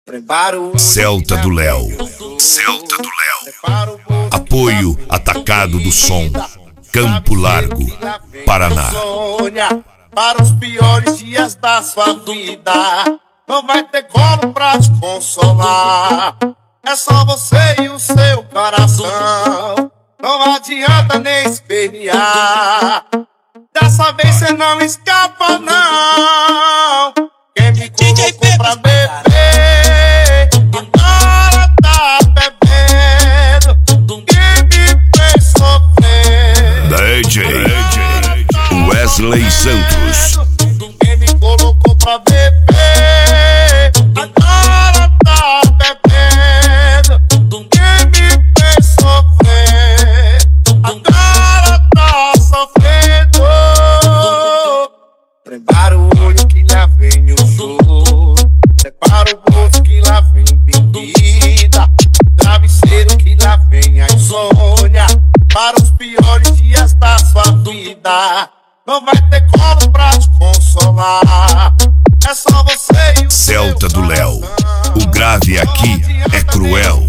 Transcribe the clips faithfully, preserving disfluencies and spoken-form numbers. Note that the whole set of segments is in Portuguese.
Celta do Léo, Celta do Léo. Apoio Atacado do Som, Campo Largo, Paraná. Para os piores dias da sua vida, não vai ter colo pra te consolar. É só você e o seu coração, não adianta nem espernear. Dessa vez cê não escapa não. Quem me colocou pra beber, agora tá bebendo. Quem me fez sofrer, D J Wesley Santos. quem me colocou pra beber, agora tá bebendo. Quem me fez sofrer, agora tá sofrendo. Prepara o olho que lá vem o show, separa o bolso que lá vem bebida, travesseiro que lá vem a insônia. Para os piores dias da sua vida, não vai ter colo pra te consolar. É só você e o Celta do Léo. O grave aqui é cruel.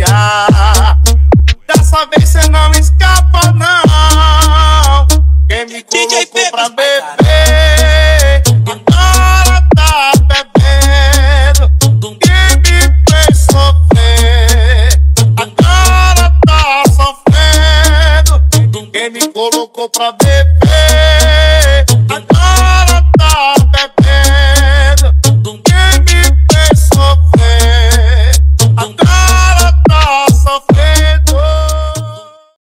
Dessa vez cê não escapa não. Quem me colocou pra beber, agora tá bebendo. Quem me fez sofrer, agora tá sofrendo. Quem me colocou pra beber,